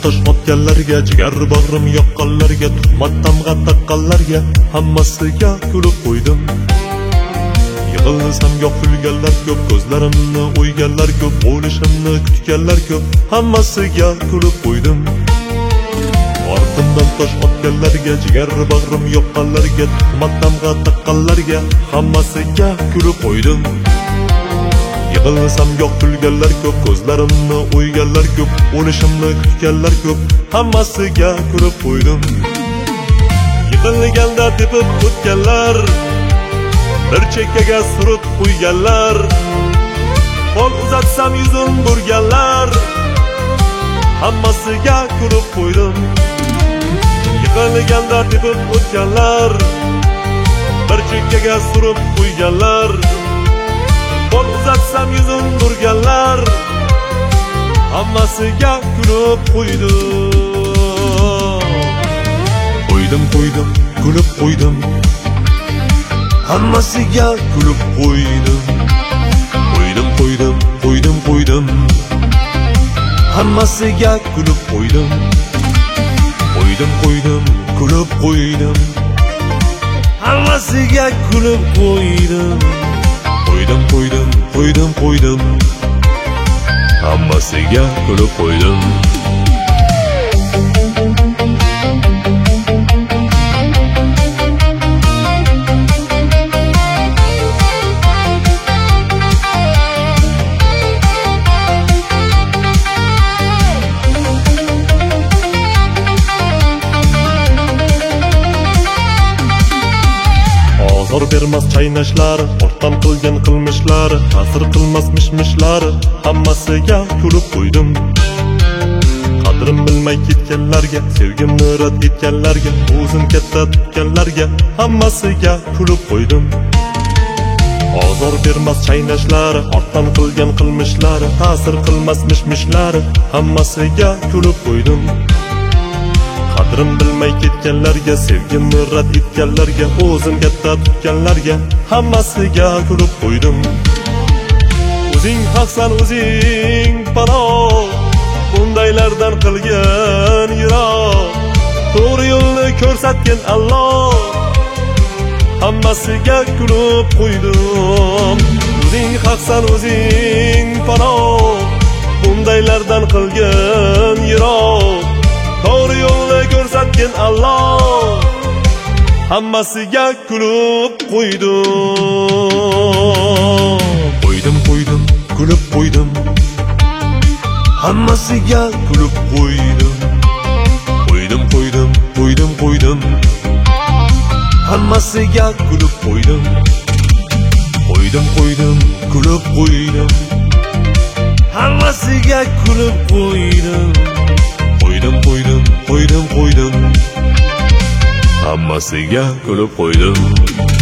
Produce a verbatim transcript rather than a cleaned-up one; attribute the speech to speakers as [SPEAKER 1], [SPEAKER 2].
[SPEAKER 1] tosh otganlarga, jigar bag'rim yoqqanlarga, tuhmat tamg'a taqqanlarga hammasiga kulib qo'ydim. Yig'ilsam yo'q kulganlar ko'p, ko'zlarimni o'yganlar ko'p, o'lishimni kutganlar ko'p, hammasiga kulib qo'ydim. Ortimdan tosh otganlarga, jigar bag'rim yoqqanlarga, tuhmat tamg'a taqqanlarga hammasiga kulib qo'ydim. Yig'ilsam yo'q kulganlar ko'p, ko'zlarimni o'yganlar ko'p, o'lishimni kutganlar ko'p, hammasiga kulib qo'ydim. Yig'ilganda tepib o'tganlar, bir chekkaga surib qo'yganlar, qo'l uzatsam yuzim burganlar, hammasiga kulib qo'ydim. Yig'ilganda tepib o'tganlar, bir chekkaga surib qo'yganlar, qo'l uzatsam yuzim burganlar, hammasiga kulib qo'ydim. Qo'ydim, qo'ydim, kulib qo'ydim. Hammasiga kulib qo'ydim. Qo'ydim, qo'ydim, qo'ydim, qo'ydim. Hammasiga kulib qo'ydim. Qo'ydim, qo'ydim, kulib qo'ydim. Hammasiga kulib qo'ydim. Qo'ydim, qo'ydim, qo'ydim, qo'ydim. Hammasiga kulib qo'ydim. Zor bermas chaynashlar, ortam qilgan qilmishlar, ta'sir qilmas mishmishlar, hammasiga kulib qo'ydim. Qadrim bilmay ketganlarga, sevgimni rad etganlarga, o'zim katta tutganlarga hammasiga kulib qo'ydim. Ozor bermas chaynashlar, ortam qilgan qilmishlar, ta'sir qilmas mishmishlar, hammasiga kulib qo'ydim. Qadrim bilmay ketganlarga, sevgimni rad etganlarga, o'zim katta tutganlarga hammasiga kulib qo'ydim. O'zing haqsan, o'zing panoh, bundaylardan qilgan yiroq, to'g'ri yo'lni ko'rsatgan Alloh, hammasiga kulib qo'ydim. O'zing haqsan, o'zing panoh, bundaylardan qilgan yiroq, to'g'ri yo'lni ko'rsatgan Alloh, hammasiga kulib qo'ydim. Qo'ydim, qo'ydim, kulib qo'ydim. Hammasiga kulib qo'ydim. Qo'ydim, qo'ydim, qo'ydim, qo'ydim. Hammasiga kulib qo'ydim. Qo'ydim, qo'ydim, kulib qo'ydim. Hammasiga kulib qo'ydim. Qo'ydim, qo'ydim, qo'ydim, qo'ydim. Hammasiga kulib qo'ydim.